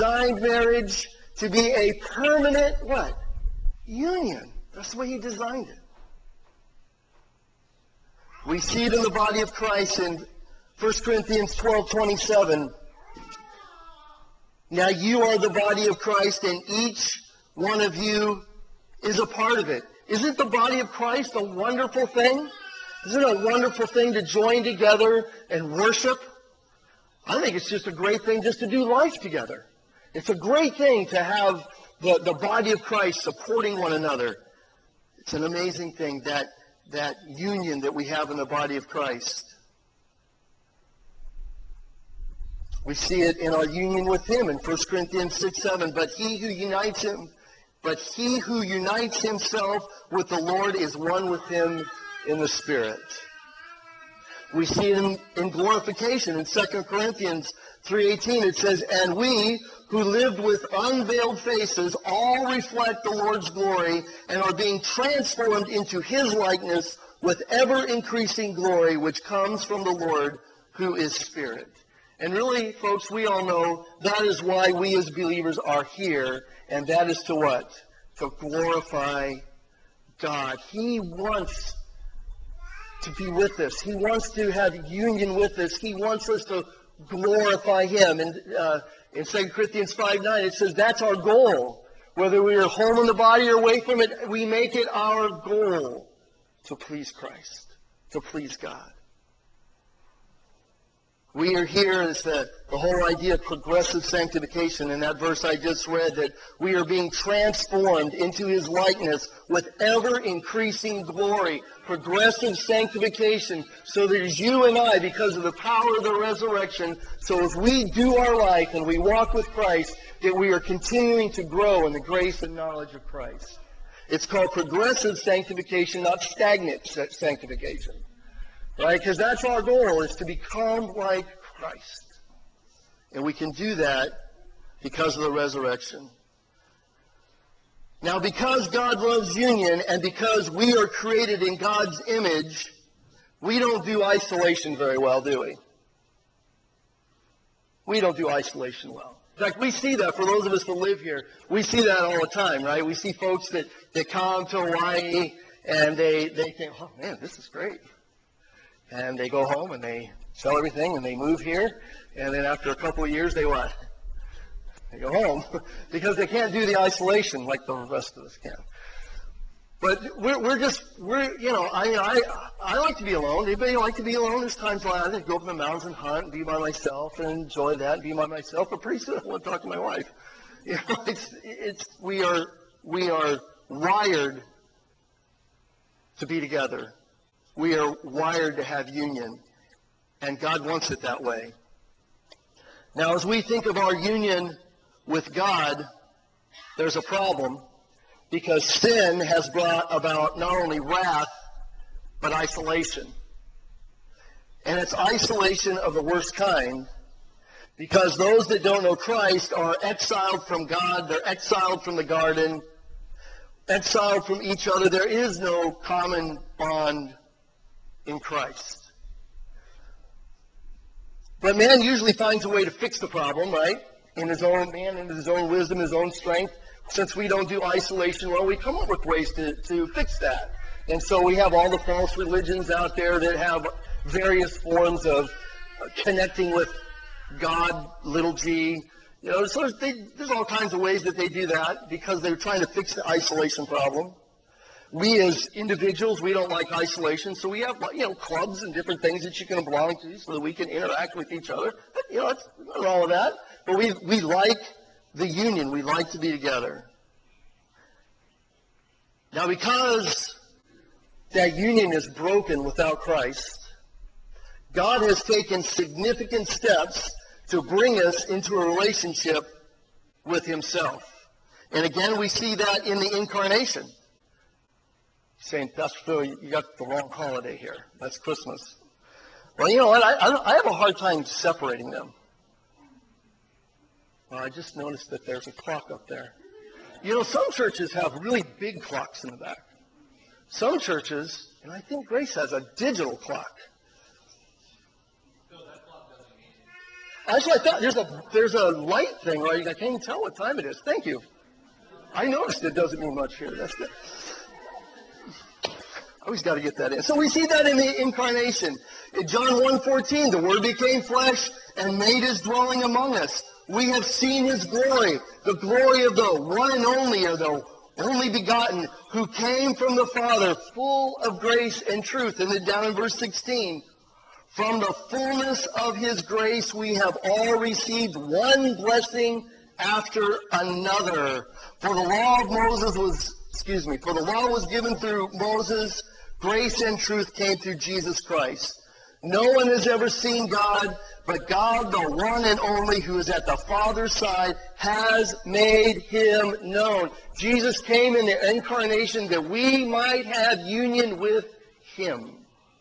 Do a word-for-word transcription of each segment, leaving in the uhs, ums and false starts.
designed marriage to be a permanent, what? Union. That's the way he designed it. We see it in the body of Christ in First Corinthians twelve twenty-seven. Now you are the body of Christ, and each one of you is a part of it. Isn't the body of Christ a wonderful thing? Isn't it a wonderful thing to join together and worship? I think it's just a great thing just to do life together. It's a great thing to have the, the body of Christ supporting one another. It's an amazing thing, that, that union that we have in the body of Christ. We see it in our union with him in First Corinthians six seven. But he who unites him, but he who unites himself with the Lord is one with him in the Spirit. We see it in, in glorification in Second Corinthians three eighteen. It says, and we who lived with unveiled faces all reflect the Lord's glory and are being transformed into his likeness with ever-increasing glory, which comes from the Lord, who is Spirit. And really, folks, we all know that is why we as believers are here, and that is to what? To glorify God. He wants to be with us. He wants to have union with us. He wants us to glorify him. And uh, in Second Corinthians five nine, it says that's our goal. Whether we are home in the body or away from it, we make it our goal to please Christ, to please God. We are here as the, the whole idea of progressive sanctification in that verse I just read, that we are being transformed into his likeness with ever-increasing glory. Progressive sanctification, so that as you and I, because of the power of the resurrection, so as we do our life and we walk with Christ, that we are continuing to grow in the grace and knowledge of Christ. It's called progressive sanctification, not stagnant sanctification. Right? Because that's our goal, is to become like Christ. And we can do that because of the resurrection. Now, because God loves union and because we are created in God's image, we don't do isolation very well, do we? We don't do isolation well. In fact, we see that for those of us that live here. We see that all the time, right? We see folks that, that come to Hawaii and they, they think, oh man, this is great. And they go home and they sell everything and they move here. And then after a couple of years, they what? They go home because they can't do the isolation like the rest of us can. But we're, we're just, we're, you know, I, I, I like to be alone. Anybody like to be alone? There's times when I like to go up in the mountains and hunt and be by myself and enjoy that and be by myself. But pretty soon I want to talk to my wife. You know, it's, it's, we are, we are wired to be together. We are wired to have union, and God wants it that way. Now, as we think of our union with God, there's a problem, because sin has brought about not only wrath, but isolation. And it's isolation of the worst kind, because those that don't know Christ are exiled from God, they're exiled from the garden, exiled from each other. There is no common bond in Christ. But man usually finds a way to fix the problem, right? In his own man, in his own wisdom, his own strength. Since we don't do isolation well, we come up with ways to, to fix that. And so we have all the false religions out there that have various forms of connecting with God, little g. You know, so they, there's all kinds of ways that they do that because they're trying to fix the isolation problem. We as individuals, we don't like isolation, so we have, you know, clubs and different things that you can belong to so that we can interact with each other. But, you know, it's nothing wrong with that. But we we like the union. We like to be together. Now, because that union is broken without Christ, God has taken significant steps to bring us into a relationship with himself. And again, we see that in the incarnation. Saying, Pastor Phil, you got the wrong holiday here. That's Christmas. Well, you know what? I, I, I have a hard time separating them. Well, I just noticed that there's a clock up there. You know, some churches have really big clocks in the back. Some churches, and I think Grace has a digital clock. No, that clock doesn't mean anything. Actually, I thought there's a there's a light thing, right? I can't even tell what time it is. Thank you. I noticed it doesn't mean much here. That's good. I always got to get that in. So we see that in the incarnation. In John one fourteen, the Word became flesh and made his dwelling among us. We have seen his glory, the glory of the one and only, or the only begotten, who came from the Father, full of grace and truth. And then down in verse sixteen, from the fullness of his grace we have all received one blessing after another. For the law of Moses was, excuse me, for the law was given through Moses, grace and truth came through Jesus Christ. No one has ever seen God, but God, the one and only, who is at the Father's side, has made him known. Jesus came in the incarnation that we might have union with him.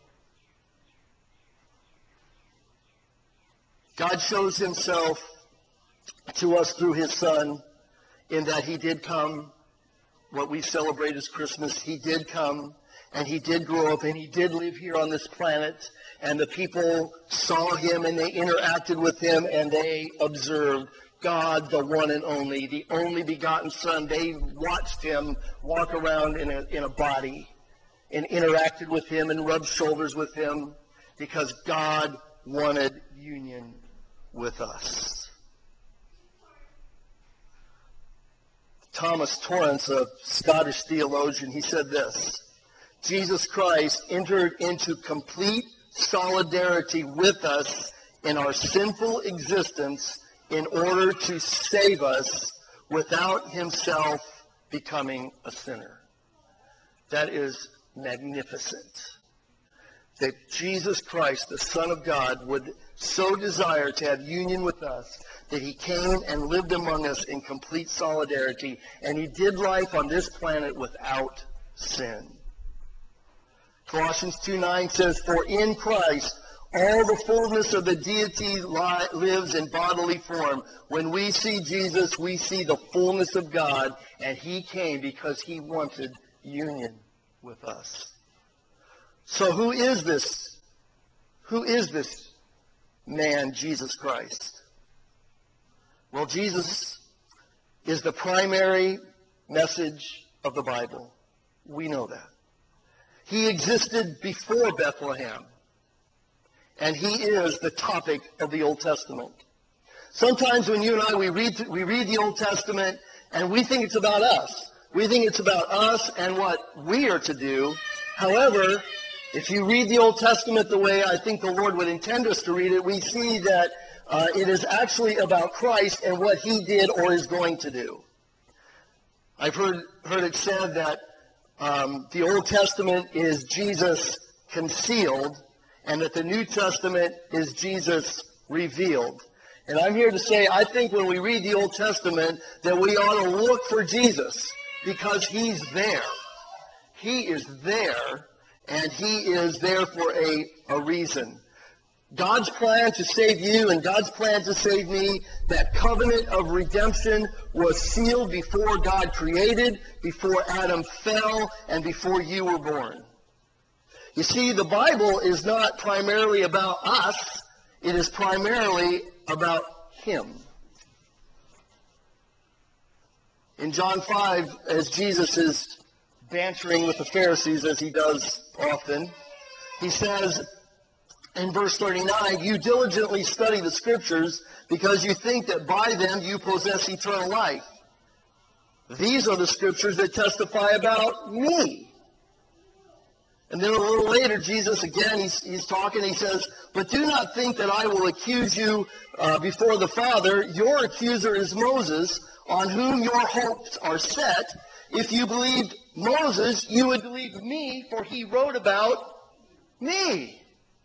God shows himself to us through his Son in that he did come. What we celebrate as Christmas, he did come, and he did grow up, and he did live here on this planet, and the people saw him, and they interacted with him, and they observed God, the one and only, the only begotten Son. They watched him walk around in a, in a body and interacted with him and rubbed shoulders with him because God wanted union with us. Thomas Torrance, a Scottish theologian, he said this: Jesus Christ entered into complete solidarity with us in our sinful existence in order to save us without himself becoming a sinner. That is magnificent. That Jesus Christ, the Son of God, would so desire to have union with us that he came and lived among us in complete solidarity, and he did life on this planet without sin. Colossians two nine says, for in Christ all the fullness of the deity li- lives in bodily form. When we see Jesus, we see the fullness of God, and he came because he wanted union with us. So who is this? Who is this man, Jesus Christ? Well, Jesus is the primary message of the Bible. We know that. He existed before Bethlehem, and he is the topic of the Old Testament. Sometimes when you and I, we read, we read the Old Testament, and we think it's about us. We think it's about us and what we are to do. However, if you read the Old Testament the way I think the Lord would intend us to read it, we see that uh, it is actually about Christ and what he did or is going to do. I've heard, heard it said that um, the Old Testament is Jesus concealed and that the New Testament is Jesus revealed. And I'm here to say, I think when we read the Old Testament that we ought to look for Jesus because he's there. He is there. And he is there for a, a reason. God's plan to save you and God's plan to save me, that covenant of redemption was sealed before God created, before Adam fell, and before you were born. You see, the Bible is not primarily about us. It is primarily about him. In John five, as Jesus is bantering with the Pharisees, as he does often, he says in verse thirty-nine, you diligently study the scriptures because you think that by them you possess eternal life. These are the scriptures that testify about me. And then a little later, Jesus, again, he's, he's talking, he says, but do not think that I will accuse you uh, before the Father. Your accuser is Moses, on whom your hopes are set. If you believed Moses, you would believe me, for he wrote about me.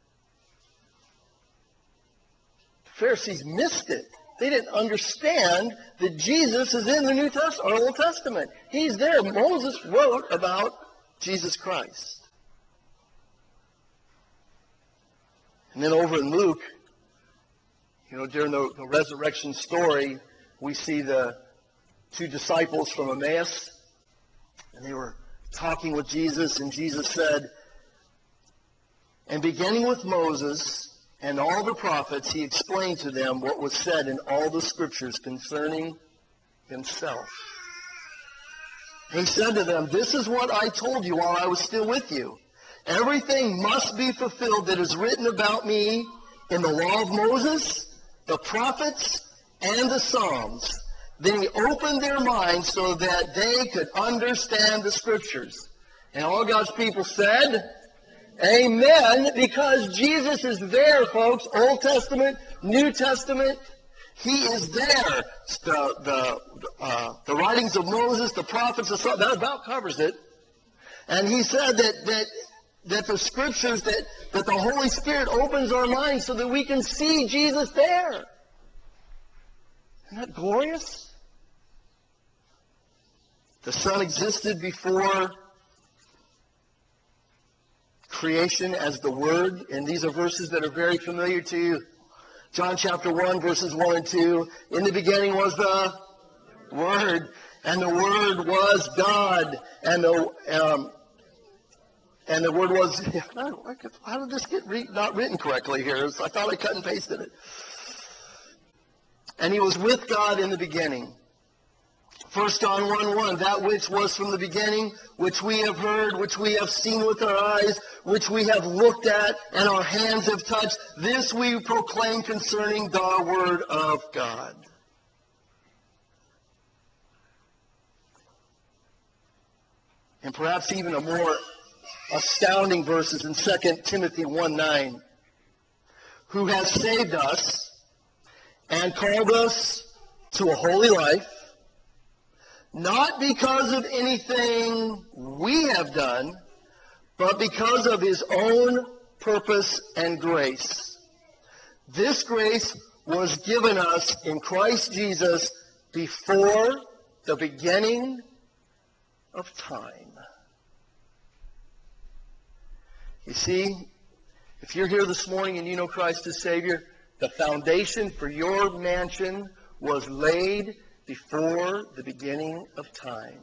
The Pharisees missed it. They didn't understand that Jesus is in the New Testament, or Old Testament. He's there. Moses wrote about Jesus Christ. And then over in Luke, you know, during the, the resurrection story, we see the two disciples from Emmaus. And they were talking with Jesus, and Jesus said, and beginning with Moses and all the prophets, he explained to them what was said in all the scriptures concerning himself. He said to them, "This is what I told you while I was still with you. Everything must be fulfilled that is written about me in the law of Moses, the prophets, and the Psalms." Then he opened their minds so that they could understand the scriptures. And all God's people said, amen, because Jesus is there, folks. Old Testament, New Testament, he is there. The, the, uh, the writings of Moses, the prophets, the Psalms, that about covers it. And he said that, that, that the scriptures, that, that the Holy Spirit opens our minds so that we can see Jesus there. Isn't that glorious? The Son existed before creation as the Word, and these are verses that are very familiar to you. John chapter one, verses one and two. In the beginning was the Word, and the Word was God, and the um, and the Word was. How did this get re- not written correctly here? I thought I cut and pasted it. And he was with God in the beginning. First John one one, that which was from the beginning, which we have heard, which we have seen with our eyes, which we have looked at, and our hands have touched, this we proclaim concerning the Word of God. And perhaps even a more astounding verse is in Second Timothy one nine, who has saved us and called us to a holy life, not because of anything we have done, but because of his own purpose and grace. This grace was given us in Christ Jesus before the beginning of time. You see, if you're here this morning and you know Christ as Savior, the foundation for your mansion was laid before the beginning of time.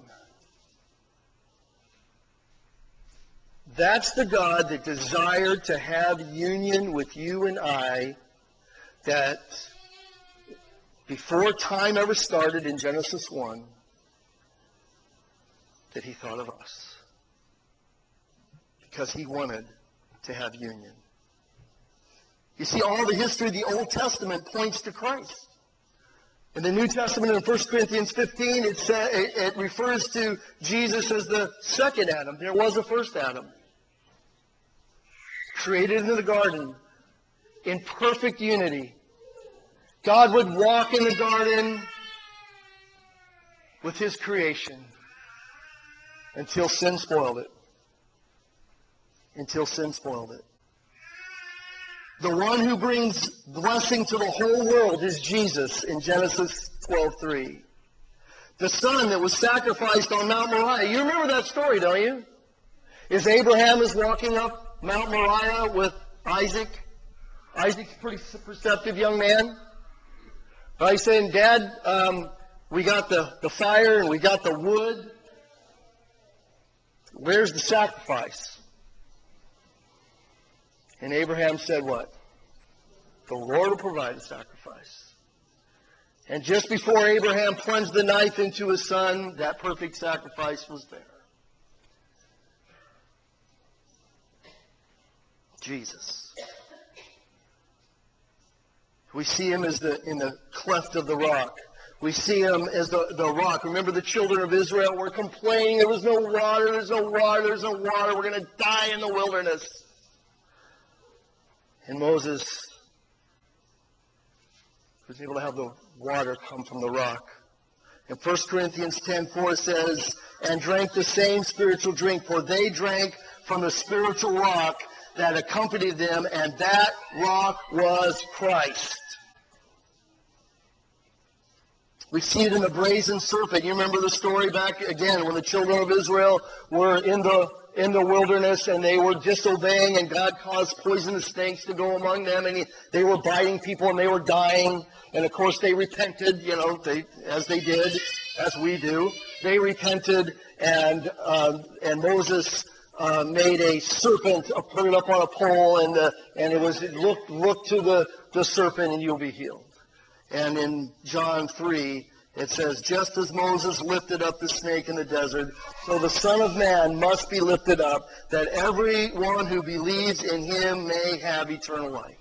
That's the God that desired to have union with you and I, that before time ever started in Genesis one, that he thought of us. Because he wanted to have union. You see, all the history of the Old Testament points to Christ. In the New Testament, in First Corinthians fifteen, it, sa- it, it refers to Jesus as the second Adam. There was a first Adam. Created in the garden in perfect unity. God would walk in the garden with his creation until sin spoiled it. Until sin spoiled it. The one who brings blessing to the whole world is Jesus in Genesis twelve three. The son that was sacrificed on Mount Moriah. You remember that story, don't you? Is Abraham is walking up Mount Moriah with Isaac. Isaac's a pretty perceptive young man. Right, he's saying, Dad, um, we got the, the fire and we got the wood. Where's the sacrifice? And Abraham said what? The Lord will provide a sacrifice. And just before Abraham plunged the knife into his son, that perfect sacrifice was there. Jesus. We see him as the in the cleft of the rock. We see him as the, the rock. Remember, the children of Israel were complaining, there was no water, there's no water, there's no water, we're going to die in the wilderness. And Moses was able to have the water come from the rock. In First Corinthians ten four it says, and drank the same spiritual drink, for they drank from the spiritual rock that accompanied them, and that rock was Christ. We see it in the brazen serpent. You remember the story back again when the children of Israel were in the in the wilderness and they were disobeying, and God caused poisonous snakes to go among them, and he, they were biting people and they were dying. And of course they repented, you know, they, as they did, as we do. They repented, and uh, and Moses uh, made a serpent, uh, put it up on a pole, and uh, and it was look look to the, the serpent and you'll be healed. And in John three, it says, just as Moses lifted up the snake in the desert, so the Son of Man must be lifted up, that everyone who believes in him may have eternal life.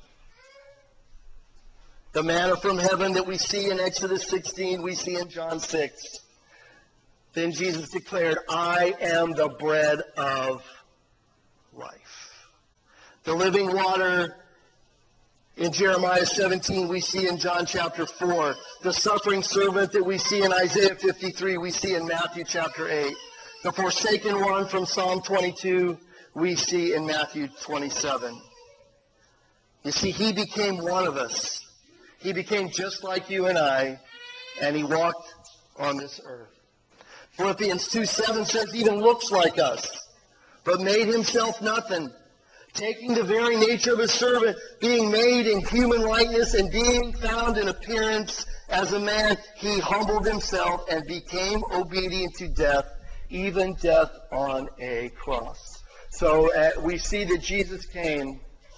The manna from heaven that we see in Exodus sixteen, we see in John six. Then Jesus declared, I am the bread of life. The living water in Jeremiah seventeen, we see in John chapter four. The suffering servant that we see in Isaiah fifty-three, we see in Matthew chapter eight. The forsaken one from Psalm twenty-two, we see in Matthew twenty-seven. You see, he became one of us. He became just like you and I, and he walked on this earth. Philippians two seven says, he even looks like us, but made himself nothing, taking the very nature of a servant, being made in human likeness, and being found in appearance as a man, he humbled himself and became obedient to death, even death on a cross. So uh, we see that Jesus came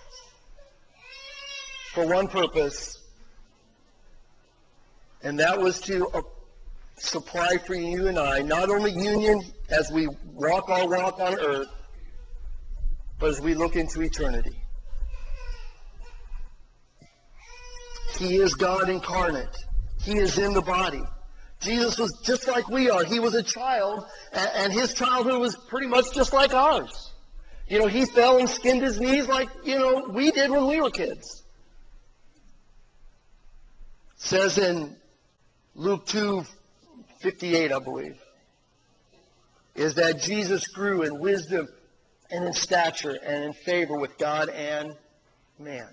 for one purpose, and that was to uh, supply for you and I, not only union as we walk our walk on earth, but as we look into eternity. He is God incarnate. He is in the body. Jesus was just like we are. He was a child, and his childhood was pretty much just like ours. You know, he fell and skinned his knees like, you know, we did when we were kids. It says in Luke two fifty-eight, I believe, is that Jesus grew in wisdom and in stature and in favor with God and man.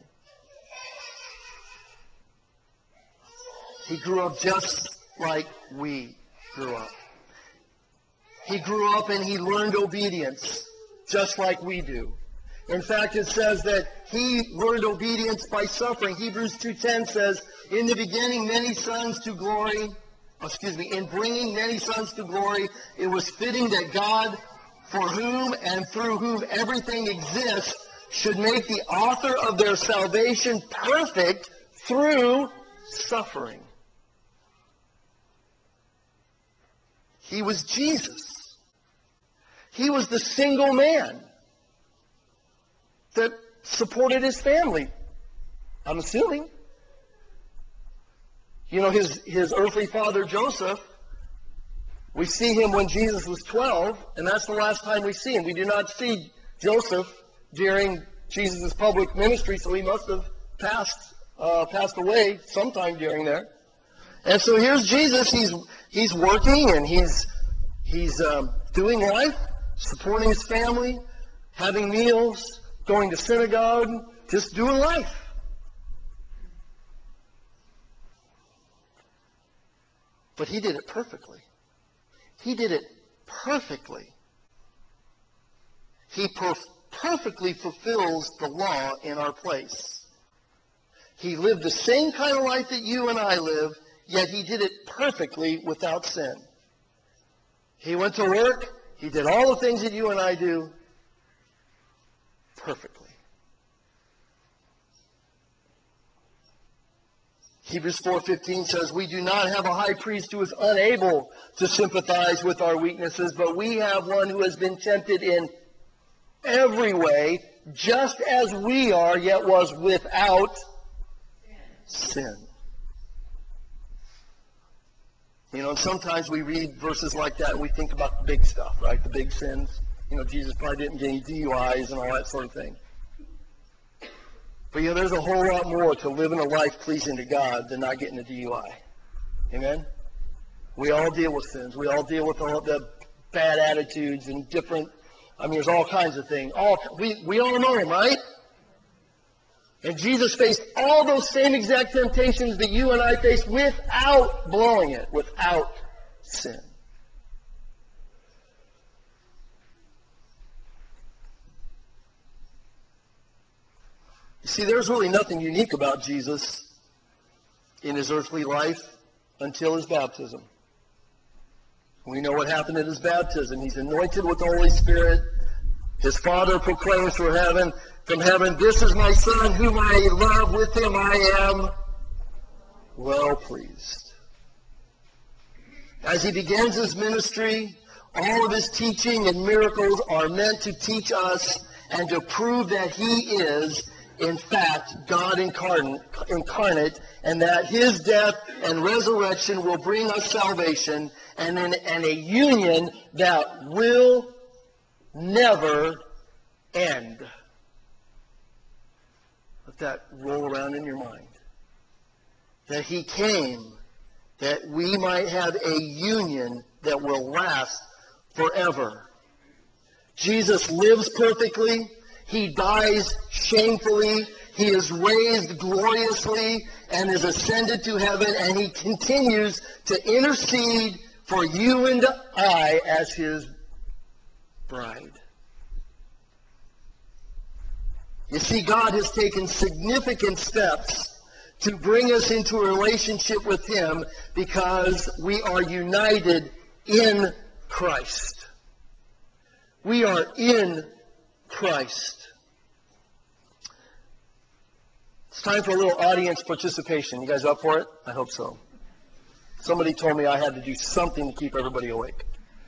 He grew up just like we grew up. He grew up and he learned obedience just like we do. In fact, it says that he learned obedience by suffering. Hebrews two ten says, in the beginning many sons to glory, excuse me, in bringing many sons to glory, it was fitting that God, for whom and through whom everything exists, should make the author of their salvation perfect through suffering. He was Jesus. He was the single man that supported his family, I'm assuming. You know, his, his earthly father, Joseph, we see him when Jesus was twelve, and that's the last time we see him. We do not see Joseph during Jesus' public ministry, so he must have passed uh, passed away sometime during there. And so here's Jesus. He's he's working, and he's he's um, doing life, supporting his family, having meals, going to synagogue, just doing life. But he did it perfectly. He did it perfectly. He per- perfectly fulfills the law in our place. He lived the same kind of life that you and I live, yet he did it perfectly without sin. He went to work. He did all the things that you and I do perfectly. Hebrews four fifteen says, we do not have a high priest who is unable to sympathize with our weaknesses, but we have one who has been tempted in every way, just as we are, yet was without sin. You know, and sometimes we read verses like that and we think about the big stuff, right? The big sins. You know, Jesus probably didn't get any D U Is and all that sort of thing. But, you know, there's a whole lot more to living a life pleasing to God than not getting a D U I. Amen? We all deal with sins. We all deal with all the bad attitudes and different, I mean, there's all kinds of things. All we, we all know them, right? And Jesus faced all those same exact temptations that you and I face without blowing it, without sin. You see, there's really nothing unique about Jesus in his earthly life until his baptism. We know what happened at his baptism. He's anointed with the Holy Spirit, His Father proclaims from heaven, from heaven, "This is my Son, whom I love. With him I am well pleased." As he begins his ministry, all of his teaching and miracles are meant to teach us and to prove that he is, in fact, God incarnate, incarnate, and that his death and resurrection will bring us salvation and, an, and a union that will never end. Let that roll around in your mind. That he came that we might have a union that will last forever. Jesus lives perfectly. He dies shamefully. He is raised gloriously and is ascended to heaven, and he continues to intercede for you and I as his bride. You see, God has taken significant steps to bring us into a relationship with him because we are united in Christ. We are in Christ. It's time for a little audience participation. You guys up for it? I hope so. Somebody told me I had to do something to keep everybody awake.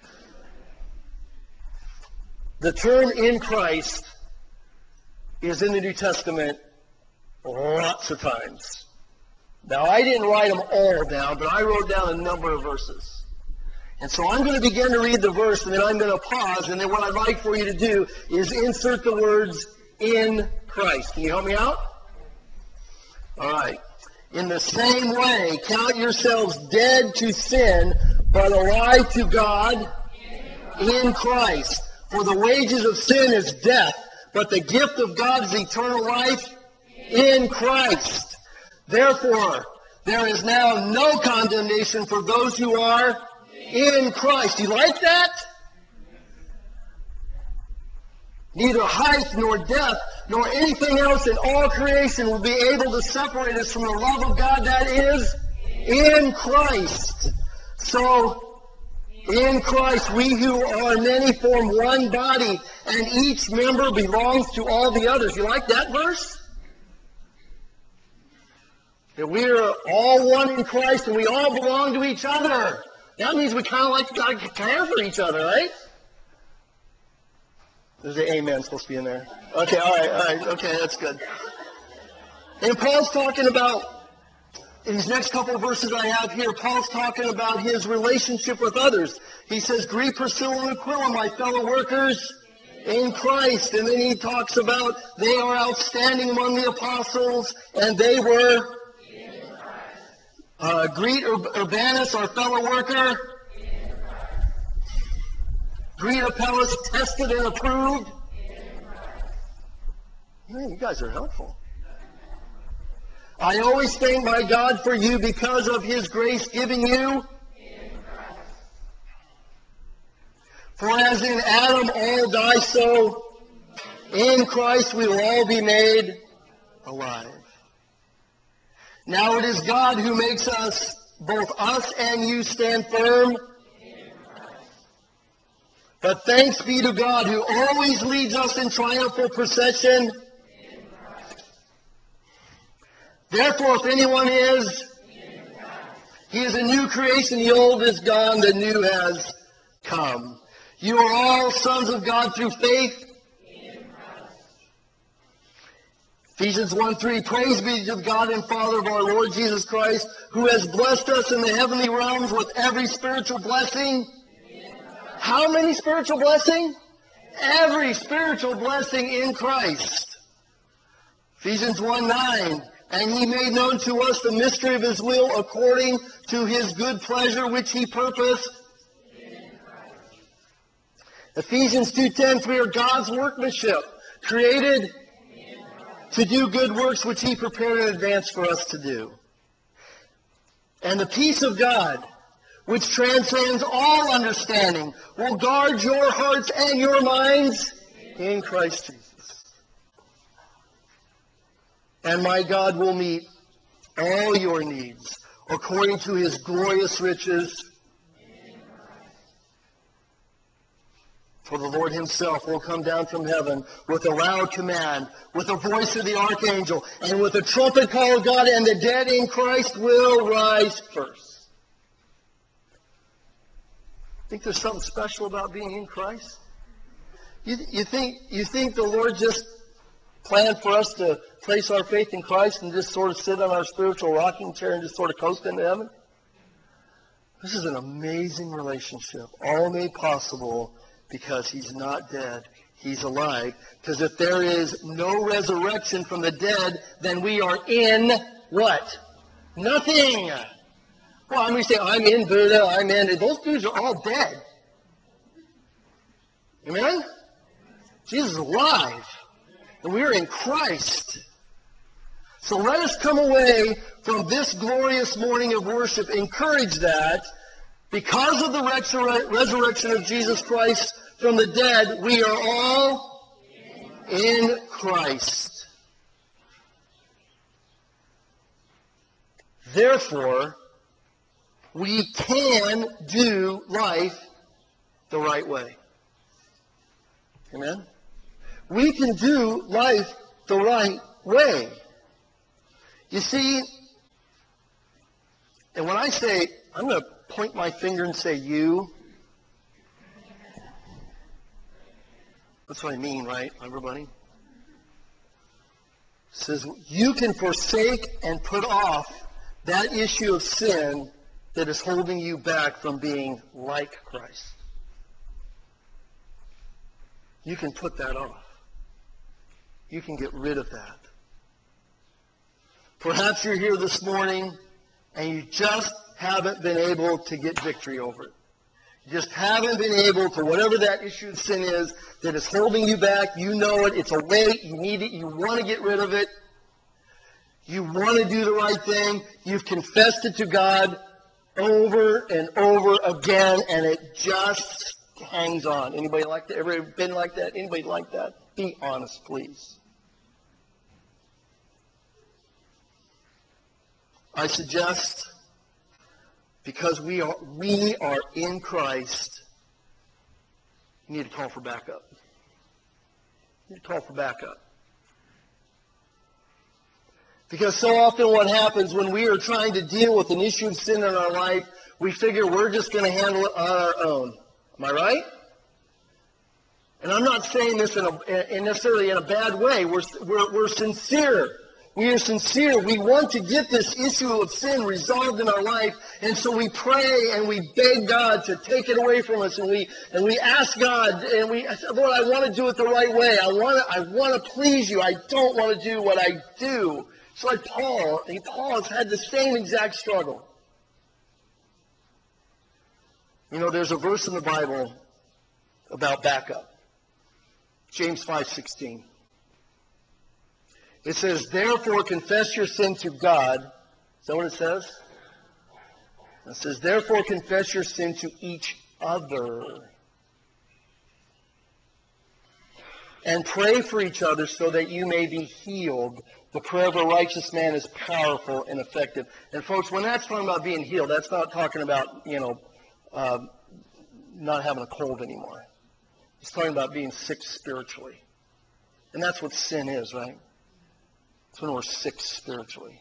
The term "in Christ" is in the New Testament lots of times. Now, I didn't write them all down, but I wrote down a number of verses. And so I'm going to begin to read the verse, and then I'm going to pause, and then what I'd like for you to do is insert the words "in Christ." Can you help me out? All right. "In the same way, count yourselves dead to sin, but alive to God in Christ. For the wages of sin is death, but the gift of God is eternal life in Christ. Therefore, there is now no condemnation for those who are in Christ." You like that? "Neither height nor depth nor anything else in all creation will be able to separate us from the love of God that is in Christ. So, in Christ, we who are many form one body, and each member belongs to all the others." You like that verse? That we are all one in Christ and we all belong to each other. That means we kind of like to care for each other, right? There's an amen supposed to be in there. Okay, all right, all right. Okay, that's good. And Paul's talking about, in these next couple of verses I have here, Paul's talking about his relationship with others. He says, "Greet Priscilla and Aquila, my fellow workers in Christ." And then he talks about they are outstanding among the apostles, and they were... Uh, greet Ur- Urbanus, our fellow worker. Greet Apelles, tested and approved. Man, you guys are helpful. "I always thank my God for you because of his grace given you. For as in Adam all die, so in Christ we will all be made alive. Now it is God who makes us, both us and you, stand firm. But thanks be to God who always leads us in triumphal procession. Therefore, if anyone is, he is a new creation. The old is gone, the new has come. You are all sons of God through faith. Ephesians one three, praise be to God and Father of our Lord Jesus Christ, who has blessed us in the heavenly realms with every spiritual blessing. How many spiritual blessing? Every spiritual blessing in Christ. Ephesians one nine, and he made known to us the mystery of his will according to his good pleasure which he purposed. Ephesians two ten, we are God's workmanship, created to do good works which he prepared in advance for us to do. And the peace of God, which transcends all understanding, will guard your hearts and your minds in Christ Jesus. And my God will meet all your needs according to his glorious riches For the Lord himself will come down from heaven with a loud command, with the voice of the archangel, and with a trumpet call of God, and the dead in Christ will rise first. Think there's something special about being in Christ? You, you think you think the Lord just planned for us to place our faith in Christ and just sort of sit on our spiritual rocking chair and just sort of coast into heaven? This is an amazing relationship, all made possible because he's not dead, he's alive. Because if there is no resurrection from the dead, then we are in what? Nothing. Well, I'm going to say, I'm in Buddha, I'm in. Those dudes are all dead. Amen? Jesus is alive. And we are in Christ. So let us come away from this glorious morning of worship encouraged that because of the resur- resurrection of Jesus Christ from the dead, we are all in Christ. Therefore, we can do life the right way. Amen? We can do life the right way. You see, and when I say, I'm going to point my finger and say you, that's what I mean, right, everybody? It says you can forsake and put off that issue of sin that is holding you back from being like Christ. You can put that off. You can get rid of that. Perhaps you're here this morning and you just haven't been able to get victory over it. You just haven't been able to, whatever that issue of sin is that is holding you back, you know it, it's a weight, you need it, you want to get rid of it. You want to do the right thing. You've confessed it to God over and over again, and it just hangs on. Anybody like that? Ever been like that? Anybody like that? Be honest, please. I suggest, because we are we are in Christ, you need to call for backup. You need to call for backup. Because so often what happens when we are trying to deal with an issue of sin in our life, we figure we're just going to handle it on our own. Am I right? And I'm not saying this in, a, in necessarily in a bad way. We're, we're, we're sincere. We are sincere. We want to get this issue of sin resolved in our life, and so we pray and we beg God to take it away from us, and we and we ask God, and we say, Lord, I want to do it the right way. I want to I want to please you. I don't want to do what I do. It's like Paul. And Paul has had the same exact struggle. You know, there's a verse in the Bible about backup. James five sixteen. It says, therefore confess your sin to God. Is that what it says? It says, therefore confess your sin to each other. And pray for each other so that you may be healed. The prayer of a righteous man is powerful and effective. And folks, when that's talking about being healed, that's not talking about, you know, uh, not having a cold anymore. It's talking about being sick spiritually. And that's what sin is, right? It's when we're sick spiritually.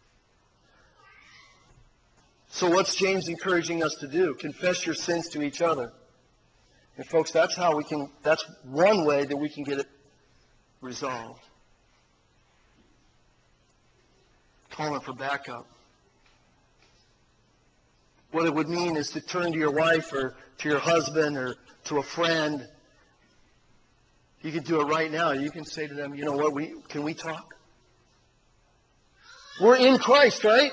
So what's James encouraging us to do? Confess your sins to each other. And folks, that's how we can, that's one way that we can get it resolved. Calling for backup. What it would mean is to turn to your wife or to your husband or to a friend. You can do it right now. You can say to them, you know what, we can we talk? We're in Christ, right?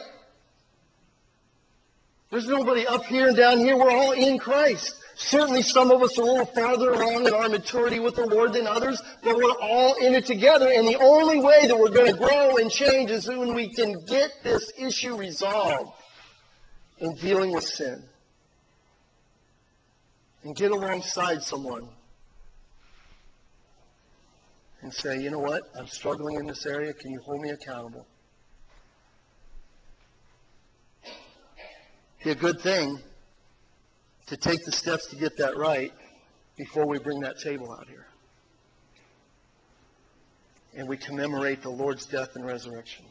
There's nobody up here and down here. We're all in Christ. Certainly some of us are a little farther along in our maturity with the Lord than others, but we're all in it together. And the only way that we're going to grow and change is when we can get this issue resolved in dealing with sin. And get alongside someone and say, you know what? I'm struggling in this area. Can you hold me accountable? Be a good thing to take the steps to get that right before we bring that table out here. And we commemorate the Lord's death and resurrection.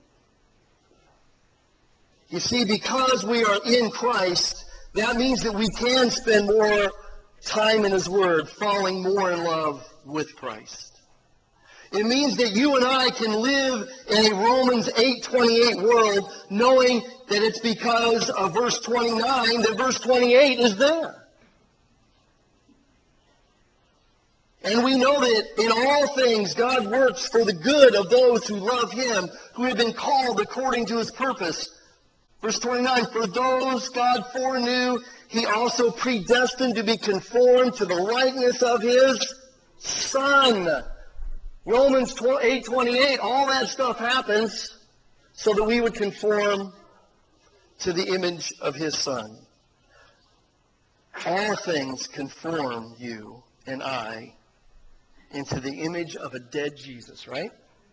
You see, because we are in Christ, that means that we can spend more time in His Word, falling more in love with Christ. It means that you and I can live in a Romans eight twenty-eight world knowing that it's because of verse twenty-nine that verse twenty-eight is there. And we know that in all things God works for the good of those who love Him, who have been called according to His purpose. Verse twenty-nine, for those God foreknew, He also predestined to be conformed to the likeness of His Son. Romans eight twenty-eight, all that stuff happens so that we would conform to the image of His Son. All things conform you and I into the image of a dead Jesus, right?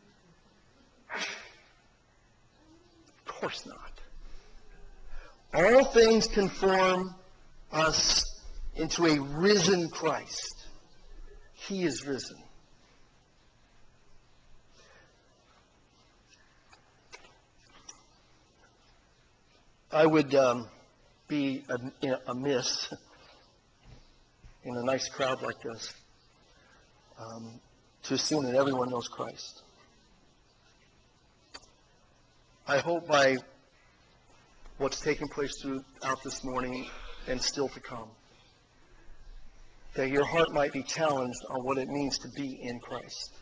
Of course not. All things conform us into a risen Christ. He is risen. I would um, be amiss in a nice crowd like this um, to assume that everyone knows Christ. I hope by what's taking place throughout this morning and still to come, that your heart might be challenged on what it means to be in Christ.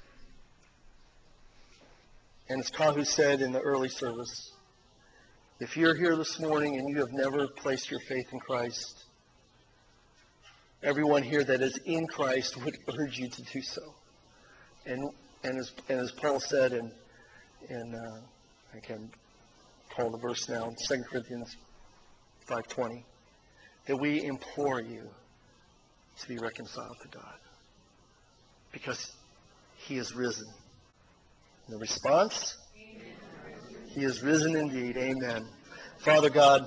And as Kahu said in the early service, if you're here this morning and you have never placed your faith in Christ, everyone here that is in Christ would urge you to do so. And and as and as Paul said in in uh, I can call the verse now, Second Corinthians five twenty, that we implore you to be reconciled to God because He is risen. And the response? He is risen indeed. Amen. Father God,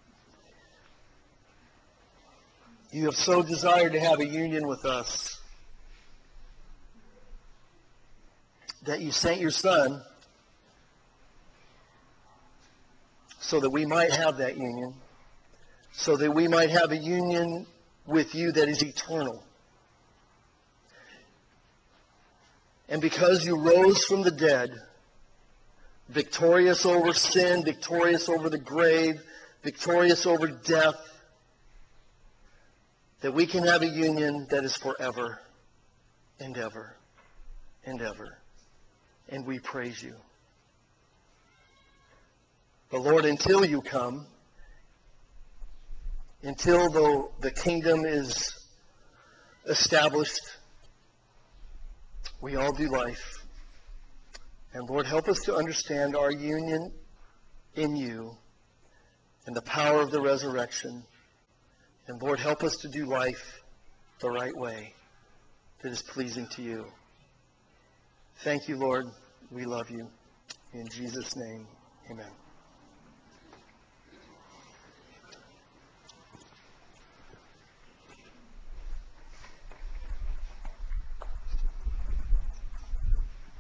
you have so desired to have a union with us that you sent your Son so that we might have that union, so that we might have a union with you that is eternal. And because you rose from the dead, victorious over sin, victorious over the grave, victorious over death, that we can have a union that is forever and ever and ever. And we praise you. But Lord, until you come, until the, the kingdom is established, we all do life. And Lord, help us to understand our union in you and the power of the resurrection. And Lord, help us to do life the right way that is pleasing to you. Thank you, Lord. We love you. In Jesus' name, amen.